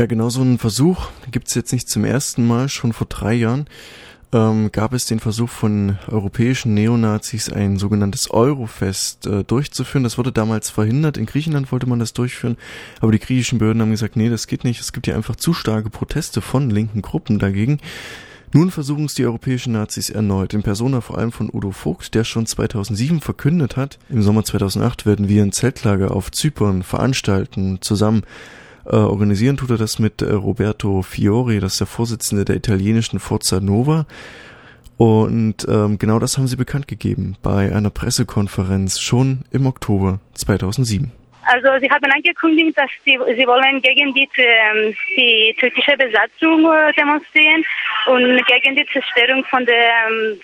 Ja, genau so einen Versuch gibt's jetzt nicht zum ersten Mal. Schon vor 3 Jahren gab es den Versuch von europäischen Neonazis, ein sogenanntes Eurofest durchzuführen. Das wurde damals verhindert. In Griechenland wollte man das durchführen, aber die griechischen Behörden haben gesagt, nee, das geht nicht. Es gibt ja einfach zu starke Proteste von linken Gruppen dagegen. Nun versuchen es die europäischen Nazis erneut, in Persona vor allem von Udo Vogt, der schon 2007 verkündet hat, im Sommer 2008 werden wir ein Zeltlager auf Zypern veranstalten, zusammen. Organisieren tut er das mit Roberto Fiori, das ist der Vorsitzende der italienischen Forza Nova. Und genau das haben sie bekannt gegeben bei einer Pressekonferenz schon im Oktober 2007. Also sie haben angekündigt, dass sie wollen gegen die türkische Besatzung demonstrieren und gegen die Zerstörung von der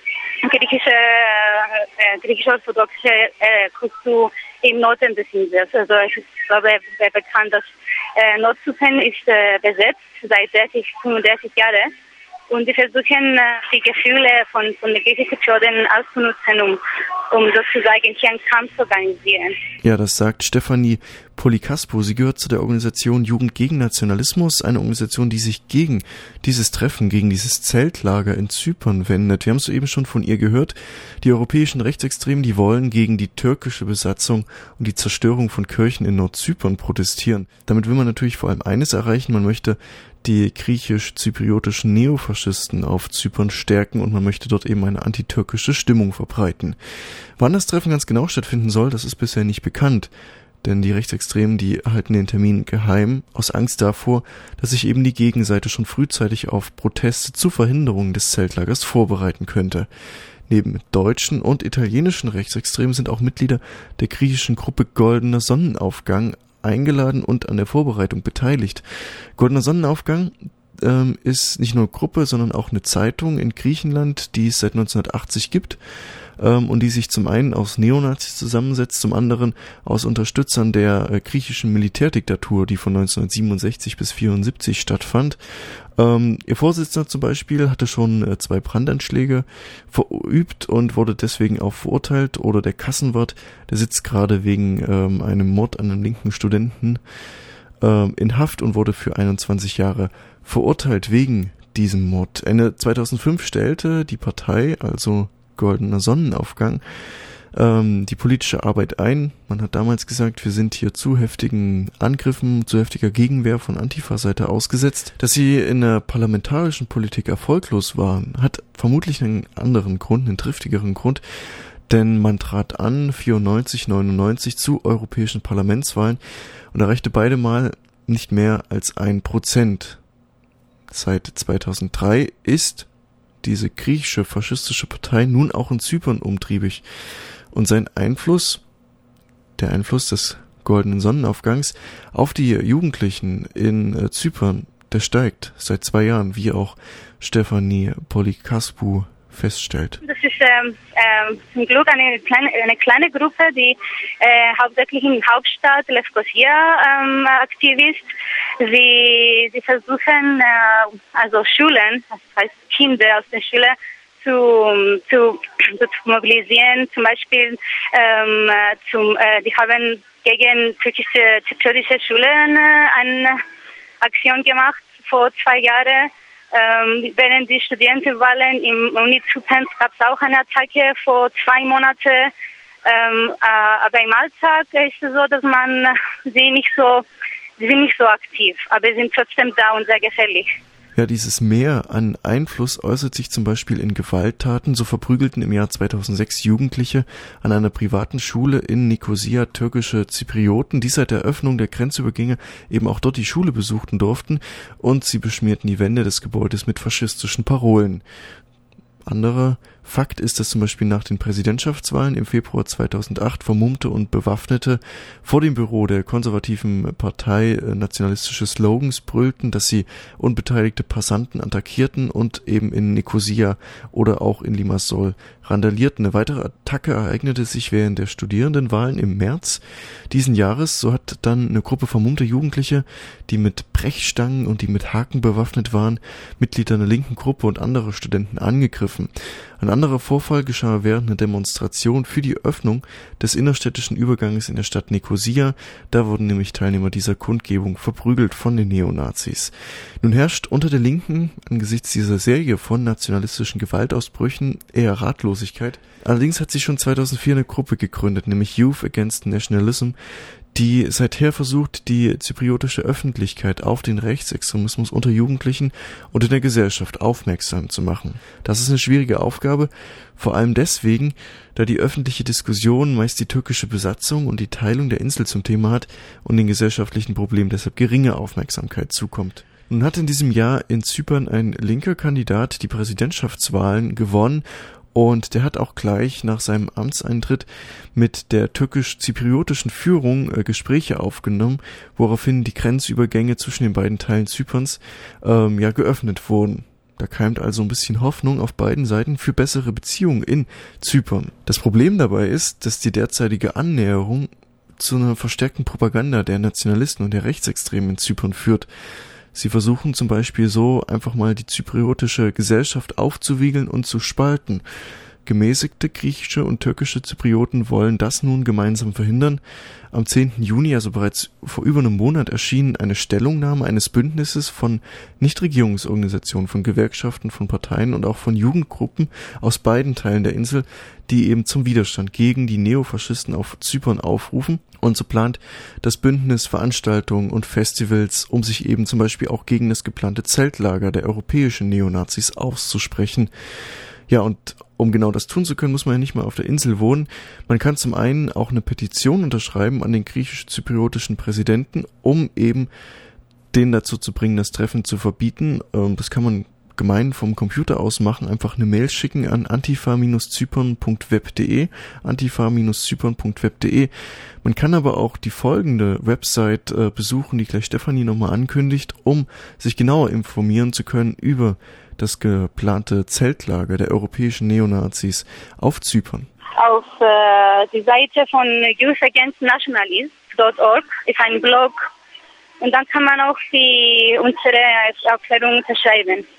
griechisch-orthodoxen Kultur im Norden des Inseln. Also ich glaube, sehr bekannt, dass Nordzypern ist besetzt seit 35 Jahren. Und die versuchen, die Gefühle von den griechischen Kurden auszunutzen, um sozusagen hier einen Kampf zu organisieren. Ja, das sagt Stefanie Polykaspou. Sie gehört zu der Organisation Jugend gegen Nationalismus, eine Organisation, die sich gegen dieses Treffen, gegen dieses Zeltlager in Zypern wendet. Wir haben es soeben schon von ihr gehört. Die europäischen Rechtsextremen, die wollen gegen die türkische Besatzung und die Zerstörung von Kirchen in Nordzypern protestieren. Damit will man natürlich vor allem eines erreichen. Man möchte die griechisch-zypriotischen Neofaschisten auf Zypern stärken und man möchte dort eben eine antitürkische Stimmung verbreiten. Wann das Treffen ganz genau stattfinden soll, das ist bisher nicht bekannt. Denn die Rechtsextremen, die halten den Termin geheim, aus Angst davor, dass sich eben die Gegenseite schon frühzeitig auf Proteste zur Verhinderung des Zeltlagers vorbereiten könnte. Neben deutschen und italienischen Rechtsextremen sind auch Mitglieder der griechischen Gruppe Goldener Sonnenaufgang eingeladen und an der Vorbereitung beteiligt. Goldener Sonnenaufgang ist nicht nur Gruppe, sondern auch eine Zeitung in Griechenland, die es seit 1980 gibt und die sich zum einen aus Neonazis zusammensetzt, zum anderen aus Unterstützern der griechischen Militärdiktatur, die von 1967 bis 1974 stattfand. Ihr Vorsitzender zum Beispiel hatte schon 2 Brandanschläge verübt und wurde deswegen auch verurteilt. Oder der Kassenwart, der sitzt gerade wegen einem Mord an einem linken Studenten in Haft und wurde für 21 Jahre verurteilt wegen diesem Mord. Ende 2005 stellte die Partei, also Goldener Sonnenaufgang, die politische Arbeit ein. Man hat damals gesagt, wir sind hier zu heftigen Angriffen, zu heftiger Gegenwehr von Antifa-Seite ausgesetzt. Dass sie in der parlamentarischen Politik erfolglos waren, hat vermutlich einen anderen Grund, einen triftigeren Grund, denn man trat an 94, 99 zu europäischen Parlamentswahlen und erreichte beide Mal nicht mehr als 1%. Seit 2003 ist diese griechische faschistische Partei nun auch in Zypern umtriebig. Und sein Einfluss, der Einfluss des Goldenen Sonnenaufgangs auf die Jugendlichen in Zypern, der steigt seit 2 Jahren, wie auch Stefanie Polykaspou feststellt. Das ist zum Glück eine kleine Gruppe, die hauptsächlich in der Hauptstadt Lefkosia aktiv ist. Sie versuchen also Schulen, das heißt Kinder aus den Schulen, zu mobilisieren. Zum Beispiel, die haben gegen türkische Schulen eine Aktion gemacht vor 2 Jahren. Während die Studentenwahlen im Uni Zypern gab es auch eine Attacke vor 2 Monaten. Aber im Alltag ist es so, dass sie sind nicht so aktiv, aber sie sind trotzdem da und sehr gefährlich. Ja, dieses Mehr an Einfluss äußert sich zum Beispiel in Gewalttaten. So verprügelten im Jahr 2006 Jugendliche an einer privaten Schule in Nikosia türkische Zyprioten, die seit der Eröffnung der Grenzübergänge eben auch dort die Schule besuchten durften, und sie beschmierten die Wände des Gebäudes mit faschistischen Parolen. Anderer Fakt ist, dass zum Beispiel nach den Präsidentschaftswahlen im Februar 2008 Vermummte und Bewaffnete vor dem Büro der konservativen Partei nationalistische Slogans brüllten, dass sie unbeteiligte Passanten attackierten und eben in Nikosia oder auch in Limassol randalierten. Eine weitere Attacke ereignete sich während der Studierendenwahlen im März diesen Jahres. So hat dann eine Gruppe vermummter Jugendliche, die mit Brechstangen und die mit Haken bewaffnet waren, Mitglieder einer linken Gruppe und andere Studenten angegriffen. Ein anderer Vorfall geschah während einer Demonstration für die Öffnung des innerstädtischen Übergangs in der Stadt Nikosia. Da wurden nämlich Teilnehmer dieser Kundgebung verprügelt von den Neonazis. Nun herrscht unter der Linken angesichts dieser Serie von nationalistischen Gewaltausbrüchen eher Ratlosigkeit. Allerdings hat sich schon 2004 eine Gruppe gegründet, nämlich Youth Against Nationalism, die seither versucht, die zypriotische Öffentlichkeit auf den Rechtsextremismus unter Jugendlichen und in der Gesellschaft aufmerksam zu machen. Das ist eine schwierige Aufgabe, vor allem deswegen, da die öffentliche Diskussion meist die türkische Besatzung und die Teilung der Insel zum Thema hat und den gesellschaftlichen Problemen deshalb geringe Aufmerksamkeit zukommt. Nun hat in diesem Jahr in Zypern ein linker Kandidat die Präsidentschaftswahlen gewonnen. Und der hat auch gleich nach seinem Amtseintritt mit der türkisch-zypriotischen Führung Gespräche aufgenommen, woraufhin die Grenzübergänge zwischen den beiden Teilen Zyperns geöffnet wurden. Da keimt also ein bisschen Hoffnung auf beiden Seiten für bessere Beziehungen in Zypern. Das Problem dabei ist, dass die derzeitige Annäherung zu einer verstärkten Propaganda der Nationalisten und der Rechtsextremen in Zypern führt. Sie versuchen zum Beispiel so einfach mal die zypriotische Gesellschaft aufzuwiegeln und zu spalten. Gemäßigte griechische und türkische Zyprioten wollen das nun gemeinsam verhindern. Am 10. Juni, also bereits vor über einem Monat, erschien eine Stellungnahme eines Bündnisses von Nichtregierungsorganisationen, von Gewerkschaften, von Parteien und auch von Jugendgruppen aus beiden Teilen der Insel, die eben zum Widerstand gegen die Neofaschisten auf Zypern aufrufen. Und so plant das Bündnis Veranstaltungen und Festivals, um sich eben zum Beispiel auch gegen das geplante Zeltlager der europäischen Neonazis auszusprechen. Ja, und um genau das tun zu können, muss man ja nicht mal auf der Insel wohnen. Man kann zum einen auch eine Petition unterschreiben an den griechisch-zypriotischen Präsidenten, um eben den dazu zu bringen, das Treffen zu verbieten. Das kann man gemein vom Computer aus machen, einfach eine Mail schicken an antifa-zypern.web.de, antifa-zypern.web.de. Man kann aber auch die folgende Website besuchen, die gleich Stefanie nochmal ankündigt, um sich genauer informieren zu können über das geplante Zeltlager der europäischen Neonazis auf Zypern. Auf die Seite von youthagainstnationalism.org ist ein Blog und dann kann man auch unsere Aufklärung unterschreiben.